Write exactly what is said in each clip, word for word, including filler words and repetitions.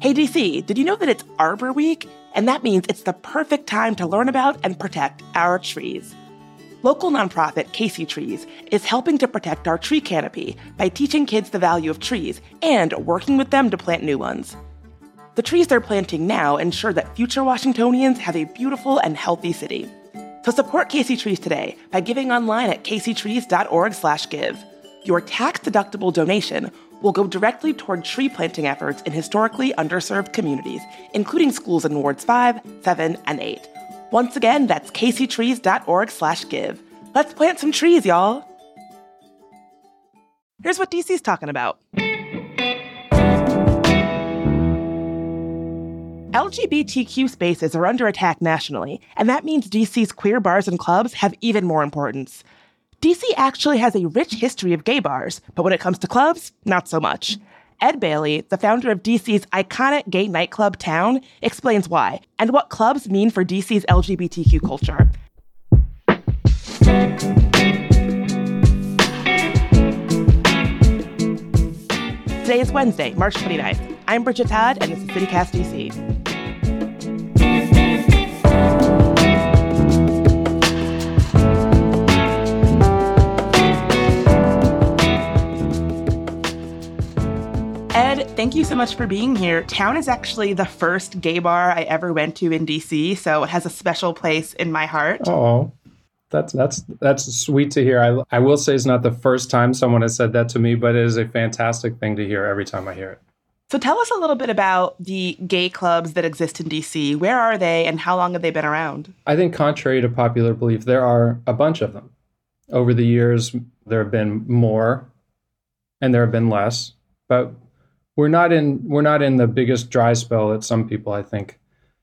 Hey D C, did you know that it's Arbor Week? And that means it's the perfect time to learn about and protect our trees. Local nonprofit Casey Trees is helping to protect our tree canopy by teaching kids the value of trees and working with them to plant new ones. The trees they're planting now ensure that future Washingtonians have a beautiful and healthy city. So support Casey Trees today by giving online at casey trees dot org slash give. Your tax-deductible donation will go directly toward tree planting efforts in historically underserved communities, including schools in Wards five, seven, and eight. Once again, that's casey trees dot org slash give. Let's plant some trees, y'all. Here's what D C's talking about. L G B T Q spaces are under attack nationally, and that means D C's queer bars and clubs have even more importance. D C actually has a rich history of gay bars, but when it comes to clubs, not so much. Ed Bailey, the founder of D C's iconic gay nightclub Town, explains why and what clubs mean for D C's L G B T Q culture. Today is Wednesday, March twenty-ninth. I'm Bridget Todd, and this is CityCast D C. Ed, thank you so much for being here. Town is actually the first gay bar I ever went to in D C, so it has a special place in my heart. Oh, that's that's that's sweet to hear. I, I will say it's not the first time someone has said that to me, but it is a fantastic thing to hear every time I hear it. So tell us a little bit about the gay clubs that exist in D C. Where are they and how long have they been around? I think contrary to popular belief, there are a bunch of them. Over the years, there have been more and there have been less, but We're not in we're not in the biggest dry spell that some people, I think,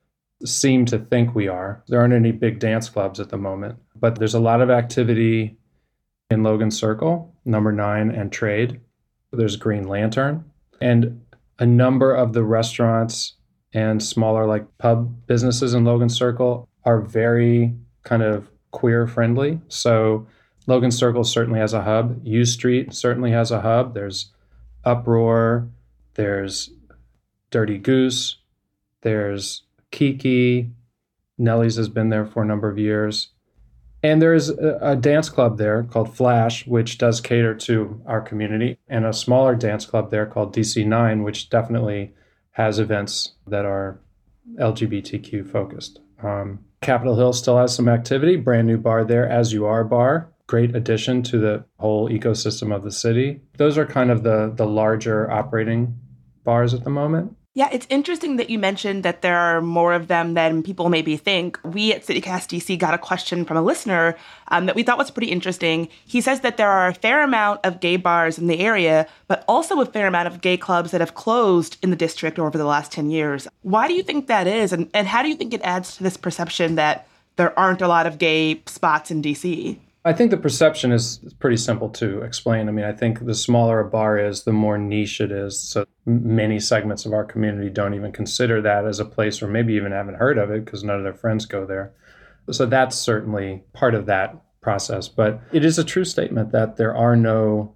seem to think we are. There aren't any big dance clubs at the moment, but there's a lot of activity in Logan Circle, Number Nine, and Trade. There's Green Lantern, and a number of the restaurants and smaller like pub businesses in Logan Circle are very kind of queer friendly. So Logan Circle certainly has a hub. U Street certainly has a hub. There's Uproar. There's Dirty Goose, there's Kiki, Nellie's has been there for a number of years. And there's a, a dance club there called Flash, which does cater to our community, and a smaller dance club there called D C nine, which definitely has events that are L G B T Q focused. Um, Capitol Hill still has some activity, brand new bar there, As You Are Bar. Great addition to the whole ecosystem of the city. Those are kind of the the larger operating bars at the moment. Yeah, it's interesting that you mentioned that there are more of them than people maybe think. We at CityCast D C got a question from a listener um, that we thought was pretty interesting. He says that there are a fair amount of gay bars in the area, but also a fair amount of gay clubs that have closed in the district over the last ten years. Why do you think that is? And, and how do you think it adds to this perception that there aren't a lot of gay spots in D C? I think the perception is pretty simple to explain. I mean, I think the smaller a bar is, the more niche it is. So many segments of our community don't even consider that as a place, or maybe even haven't heard of it because none of their friends go there. So that's certainly part of that process. But it is a true statement that there are no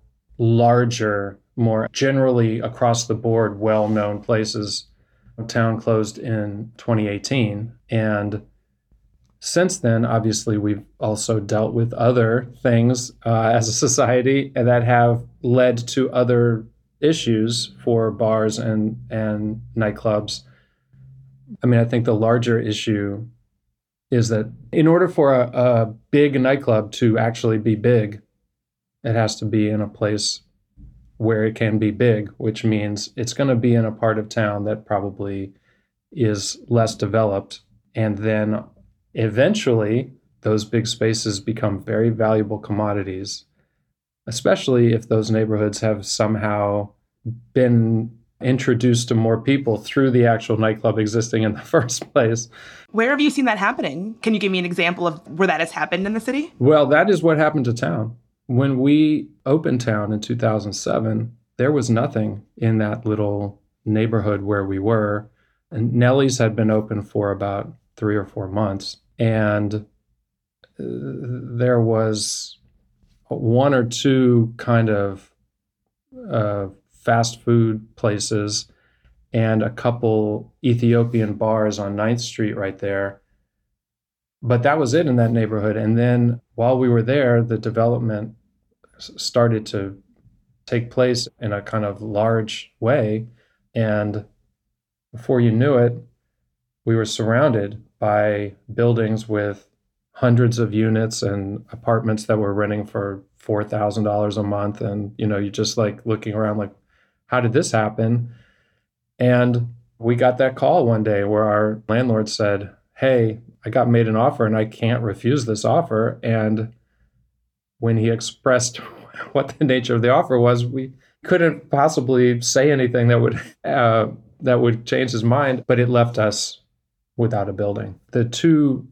larger, more generally across the board, well-known places. Town closed in twenty eighteen, and since then, obviously, we've also dealt with other things uh, as a society that have led to other issues for bars and, and nightclubs. I mean, I think the larger issue is that in order for a, a big nightclub to actually be big, it has to be in a place where it can be big, which means it's going to be in a part of town that probably is less developed. And then eventually, those big spaces become very valuable commodities, especially if those neighborhoods have somehow been introduced to more people through the actual nightclub existing in the first place. Where have you seen that happening? Can you give me an example of where that has happened in the city? Well, that is what happened to Town. When we opened Town in two thousand seven, there was nothing in that little neighborhood where we were. And Nellie's had been open for about three or four months. And there was one or two kind of uh, fast food places and a couple Ethiopian bars on ninth Street right there. But that was it in that neighborhood. And then while we were there, the development started to take place in a kind of large way. And before you knew it, we were surrounded by buildings with hundreds of units and apartments that were renting for four thousand dollars a month. And, you know, you just like looking around like, how did this happen? And we got that call one day where our landlord said, hey, I got made an offer and I can't refuse this offer. And when he expressed what the nature of the offer was, we couldn't possibly say anything that would uh, that would change his mind, but it left us without a building. The two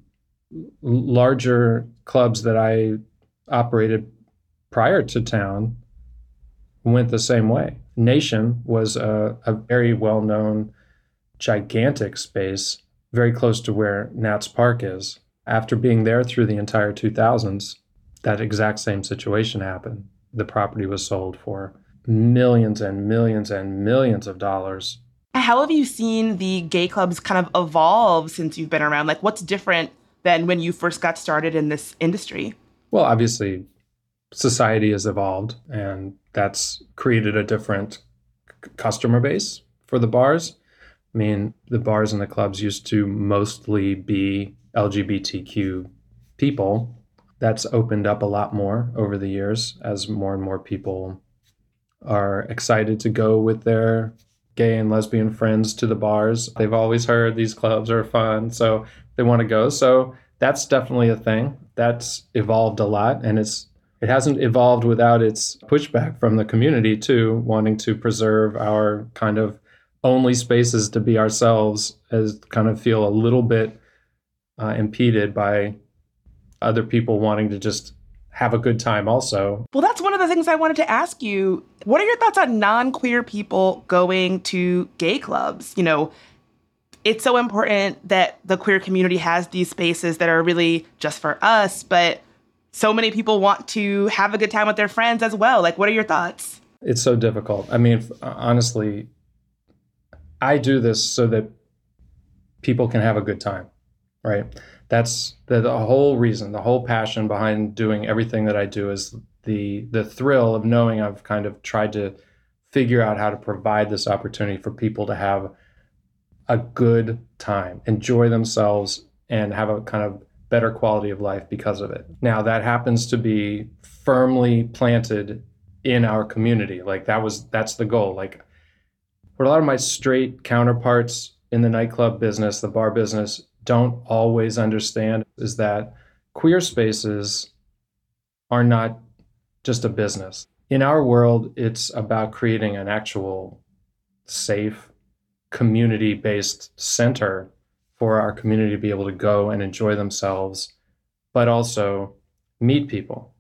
larger clubs that I operated prior to town went the same way. Nation was a, a very well-known, gigantic space, very close to where Nats Park is. After being there through the entire two thousands, that exact same situation happened. The property was sold for millions and millions and millions of dollars. How have you seen the gay clubs kind of evolve since you've been around? Like, what's different than when you first got started in this industry? Well, obviously, society has evolved, and that's created a different c- customer base for the bars. I mean, the bars and the clubs used to mostly be L G B T Q people. That's opened up a lot more over the years as more and more people are excited to go with their gay and lesbian friends to the bars. They've always heard these clubs are fun, so they want to go. So that's definitely a thing. That's evolved a lot, and it's it hasn't evolved without its pushback from the community too, wanting to preserve our kind of only spaces to be ourselves, as kind of feel a little bit uh, impeded by other people wanting to just have a good time also. Well, that's one of the things I wanted to ask you. What are your thoughts on non-queer people going to gay clubs? You know, it's so important that the queer community has these spaces that are really just for us, but so many people want to have a good time with their friends as well. Like, what are your thoughts? It's so difficult. I mean, honestly, I do this so that people can have a good time, right? That's the, the whole reason, the whole passion behind doing everything that I do is the the thrill of knowing I've kind of tried to figure out how to provide this opportunity for people to have a good time, enjoy themselves, and have a kind of better quality of life because of it. Now, that happens to be firmly planted in our community. Like that was, that's the goal. Like what a lot of my straight counterparts in the nightclub business, the bar business, don't always understand is that queer spaces are not just a business. In our world, it's about creating an actual safe, community-based center for our community to be able to go and enjoy themselves, but also meet people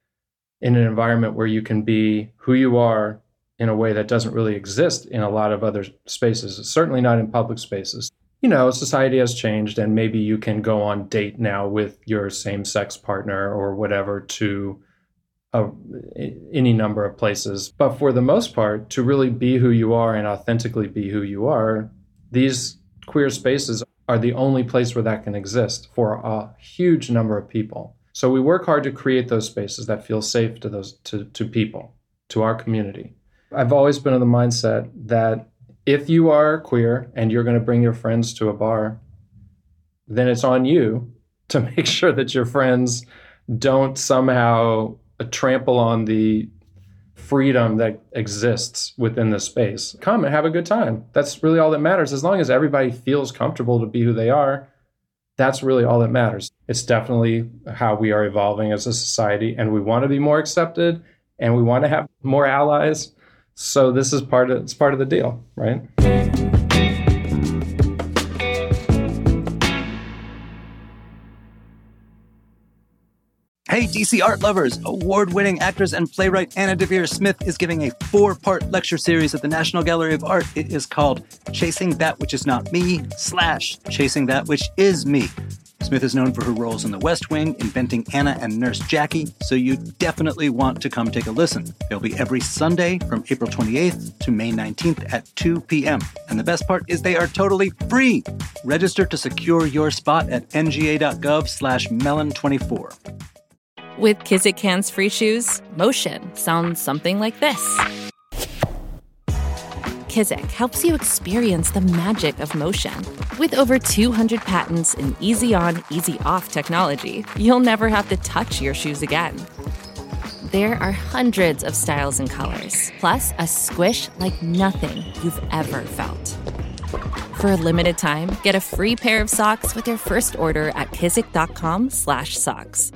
in an environment where you can be who you are in a way that doesn't really exist in a lot of other spaces, certainly not in public spaces. You know, society has changed, and maybe you can go on date now with your same-sex partner or whatever to a, any number of places. But for the most part, to really be who you are and authentically be who you are, these queer spaces are the only place where that can exist for a huge number of people. So we work hard to create those spaces that feel safe to those to, to people, to our community. I've always been of the mindset that if you are queer and you're going to bring your friends to a bar, then it's on you to make sure that your friends don't somehow trample on the freedom that exists within the space. Come and have a good time. That's really all that matters. As long as everybody feels comfortable to be who they are, that's really all that matters. It's definitely how we are evolving as a society, and we want to be more accepted, and we want to have more allies. So this is part of it's part of the deal, right? Hey, D C art lovers! Award-winning actress and playwright Anna Deavere Smith is giving a four-part lecture series at the National Gallery of Art. It is called Chasing That Which Is Not Me slash Chasing That Which Is Me. Smith is known for her roles in The West Wing, Inventing Anna and Nurse Jackie, so you definitely want to come take a listen. They'll be every Sunday from April twenty-eighth to May nineteenth at two p.m. And the best part is they are totally free. Register to secure your spot at nga.gov slash melon24. With Kizik hands-free shoes, motion sounds something like this. Kizik helps you experience the magic of motion. With over two hundred patents and easy-on, easy-off technology, you'll never have to touch your shoes again. There are hundreds of styles and colors, plus a squish like nothing you've ever felt. For a limited time, get a free pair of socks with your first order at kizik.com slash socks.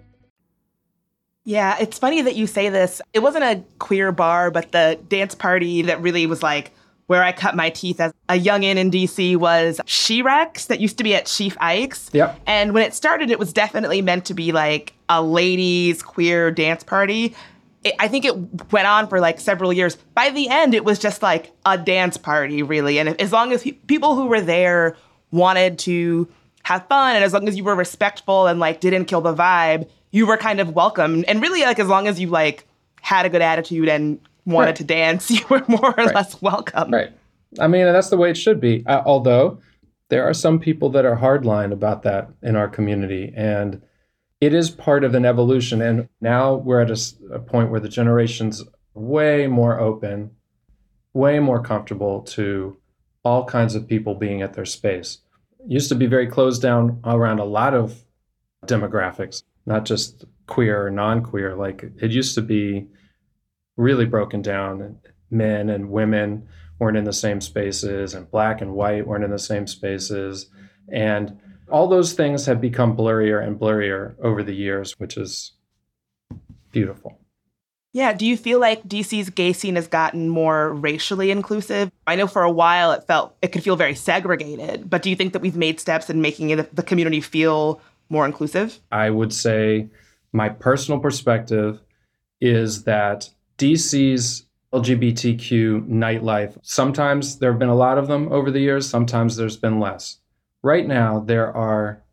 Yeah, it's funny that you say this. It wasn't a queer bar, but the dance party that really was like where I cut my teeth as a youngin' in D C was She-Rex that used to be at Chief Ike's. Yep. And when it started, it was definitely meant to be like a ladies' queer dance party. It, I think it went on for like several years. By the end, it was just like a dance party, really. And as long as pe- people who were there wanted to have fun, and as long as you were respectful and like didn't kill the vibe, you were kind of welcome. And really, like, as long as you, like, had a good attitude and wanted right. to dance, you were more or right. less welcome. Right. I mean, that's the way it should be. Uh, although there are some people that are hardline about that in our community. And it is part of an evolution. And now we're at a, a point where the generation's way more open, way more comfortable to all kinds of people being at their space. It used to be very closed down around a lot of demographics. Not just queer or non-queer. Like, it used to be really broken down. Men and women weren't in the same spaces, and black and white weren't in the same spaces. And all those things have become blurrier and blurrier over the years, which is beautiful. Yeah. Do you feel like D C's gay scene has gotten more racially inclusive? I know for a while it felt, it could feel very segregated, but do you think that we've made steps in making it, the community feel more inclusive? I would say my personal perspective is that D C's L G B T Q nightlife, sometimes there have been a lot of them over the years, sometimes there's been less. Right now, there are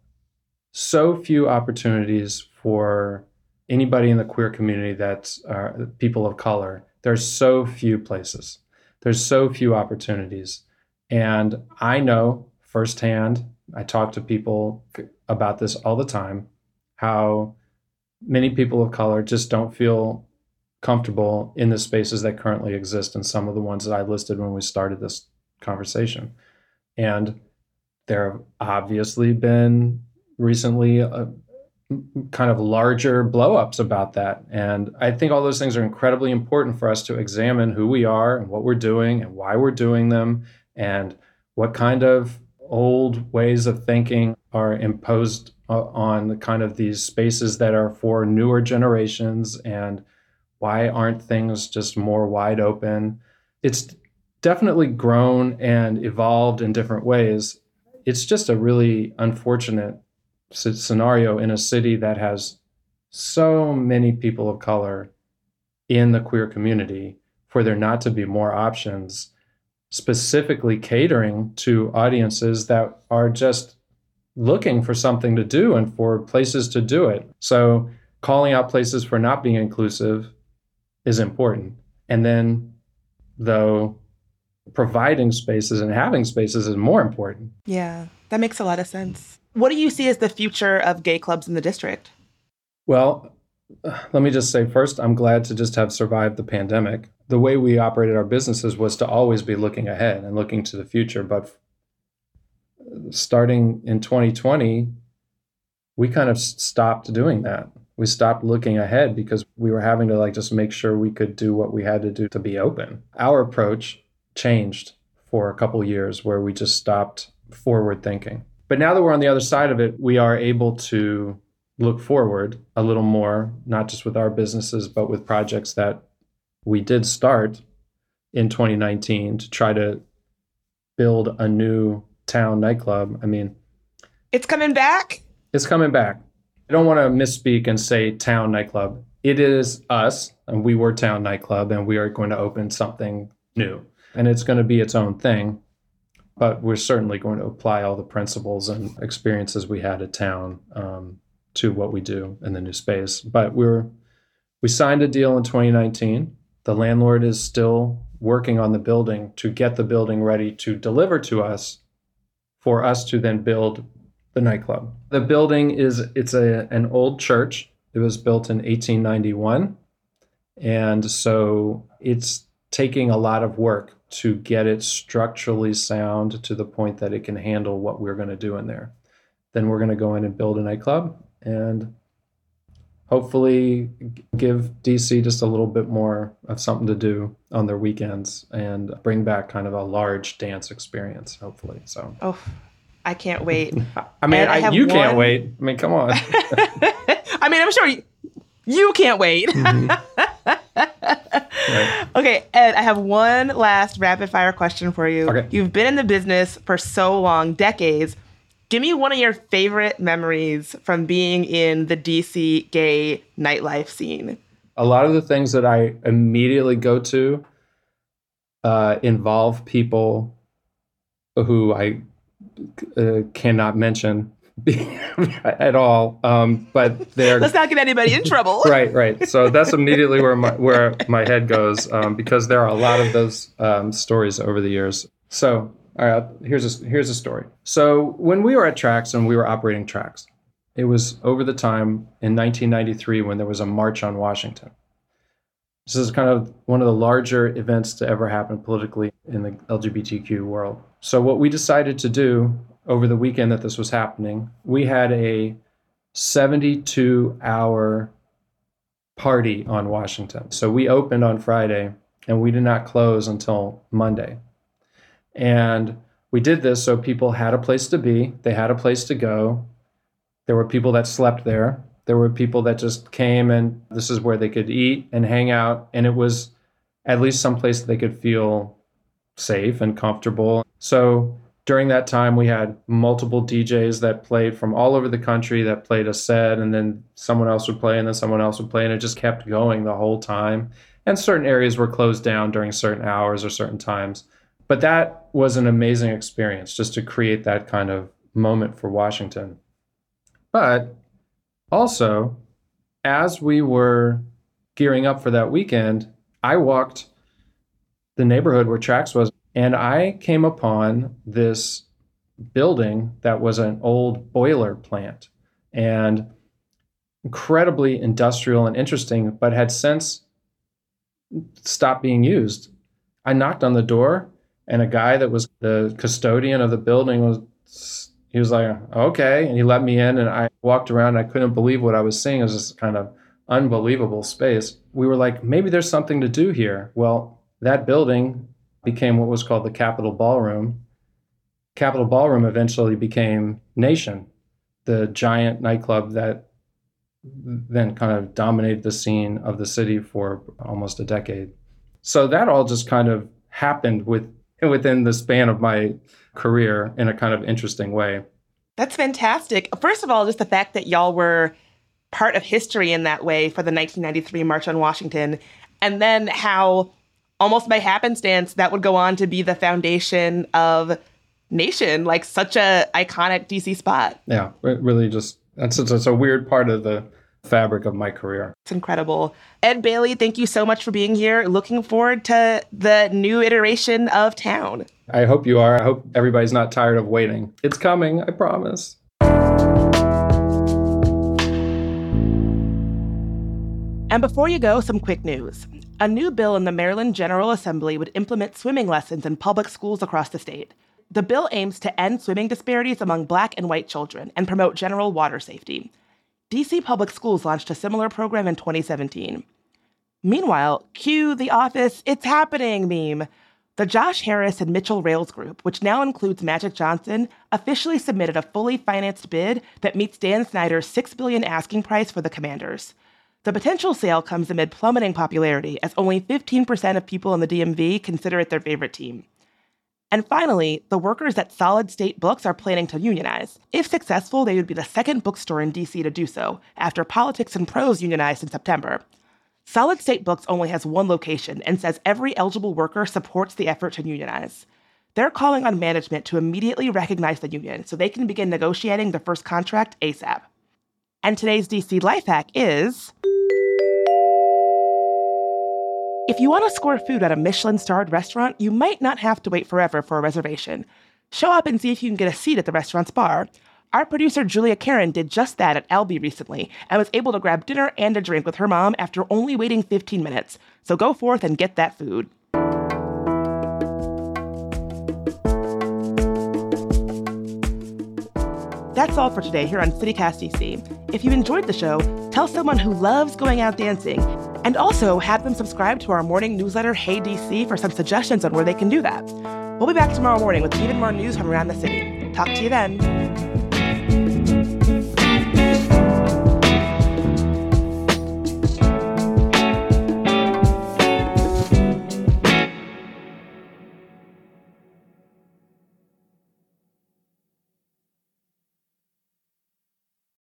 so few opportunities for anybody in the queer community that's uh, people of color. There's so few places. There's so few opportunities. And I know firsthand, I talk to people about this all the time, how many people of color just don't feel comfortable in the spaces that currently exist, and some of the ones that I listed when we started this conversation. And there have obviously been recently a kind of larger blow-ups about that. And I think all those things are incredibly important for us to examine who we are and what we're doing and why we're doing them, and what kind of old ways of thinking are imposed on the kind of these spaces that are for newer generations, and why aren't things just more wide open? It's definitely grown and evolved in different ways. It's just a really unfortunate scenario in a city that has so many people of color in the queer community for there not to be more options, specifically catering to audiences that are just looking for something to do and for places to do it. So calling out places for not being inclusive is important. And then, though, providing spaces and having spaces is more important. Yeah, that makes a lot of sense. What do you see as the future of gay clubs in the district? Well, let me just say first, I'm glad to just have survived the pandemic. The way we operated our businesses was to always be looking ahead and looking to the future. But starting in twenty twenty, we kind of stopped doing that. We stopped looking ahead because we were having to like just make sure we could do what we had to do to be open. Our approach changed for a couple years where we just stopped forward thinking. But now that we're on the other side of it, we are able to look forward a little more, not just with our businesses, but with projects that we did start in twenty nineteen to try to build a new town nightclub. I mean, it's coming back. It's coming back. I don't want to misspeak and say town nightclub. It is us, and we were town nightclub, and we are going to open something new. And it's going to be its own thing. but we're certainly going to apply all the principles and experiences we had at town um, to what we do in the new space. But we're we signed a deal in twenty nineteen. The landlord is still working on the building to get the building ready to deliver to us for us to then build the nightclub. The building is, it's a an old church. It was built in eighteen ninety-one. And so it's taking a lot of work to get it structurally sound to the point that it can handle what we're going to do in there. Then we're going to go in and build a nightclub and hopefully give D C just a little bit more of something to do on their weekends and bring back kind of a large dance experience, hopefully. So, oh, I can't wait. I mean, I I you one... can't wait. I mean, come on. I mean, I'm sure you, you can't wait. Mm-hmm. Right. Okay, Ed, I have one last rapid fire question for you. Okay. You've been in the business for so long, decades. Give me one of your favorite memories from being in the D C gay nightlife scene. A lot of the things that I immediately go to uh, involve people who I uh, cannot mention at all, um, but they're... Let's not get anybody in trouble. Right, right. So that's immediately where my where my head goes, um, because there are a lot of those um, stories over the years. So, all right, here's a, here's a story. So when we were at Trax and we were operating Trax, it was over the time in nineteen ninety-three when there was a March on Washington. This is kind of one of the larger events to ever happen politically in the L G B T Q world. So what we decided to do over the weekend that this was happening, we had a seventy-two hour party on Washington. So we opened on Friday and we did not close until Monday. And we did this so people had a place to be, they had a place to go. There were people that slept there. There were people that just came and this is where they could eat and hang out. And it was at least someplace that they could feel safe and comfortable. So during that time, we had multiple D Js that played from all over the country that played a set, and then someone else would play, and then someone else would play, and it just kept going the whole time. And certain areas were closed down during certain hours or certain times. But that was an amazing experience just to create that kind of moment for Washington. But also, as we were gearing up for that weekend, I walked the neighborhood where Trax was, and I came upon this building that was an old boiler plant and incredibly industrial and interesting, but had since stopped being used. I knocked on the door, and a guy that was the custodian of the building was, he was like, okay. And he let me in, and I walked around, and I couldn't believe what I was seeing. It was this kind of unbelievable space. We were like, maybe there's something to do here. Well, that building became what was called the Capitol Ballroom. Capitol Ballroom eventually became Nation, the giant nightclub that then kind of dominated the scene of the city for almost a decade. So that all just kind of happened with within the span of my career in a kind of interesting way. That's fantastic. First of all, just the fact that y'all were part of history in that way for the nineteen ninety-three March on Washington, and then how almost by happenstance, that would go on to be the foundation of Nation, like such a iconic D C spot. Yeah, it really just, that's it's a weird part of the fabric of my career. It's incredible. Ed Bailey, thank you so much for being here. Looking forward to the new iteration of Town. I hope you are. I hope everybody's not tired of waiting. It's coming, I promise. And before you go, some quick news. A new bill in the Maryland General Assembly would implement swimming lessons in public schools across the state. The bill aims to end swimming disparities among Black and white children and promote general water safety. D C Public Schools launched a similar program in twenty seventeen. Meanwhile, cue the Office It's Happening meme. The Josh Harris and Mitchell Rails Group, which now includes Magic Johnson, officially submitted a fully financed bid that meets Dan Snyder's six billion dollars asking price for the Commanders. The potential sale comes amid plummeting popularity, as only fifteen percent of people in the D M V consider it their favorite team. And finally, the workers at Solid State Books are planning to unionize. If successful, they would be the second bookstore in D C to do so, after Politics and Prose unionized in September. Solid State Books only has one location and says every eligible worker supports the effort to unionize. they're calling on management to immediately recognize the union so they can begin negotiating the first contract ASAP. And today's D C Life Hack is... if you want to score food at a Michelin-starred restaurant, you might not have to wait forever for a reservation. Show up and see if you can get a seat at the restaurant's bar. Our producer, Julia Karen, did just that at Albi recently and was able to grab dinner and a drink with her mom after only waiting fifteen minutes. So go forth and get that food. That's all for today here on CityCast D C. If you enjoyed the show, tell someone who loves going out dancing, and also have them subscribe to our morning newsletter, Hey D C, for some suggestions on where they can do that. We'll be back tomorrow morning with even more news from around the city. Talk to you then.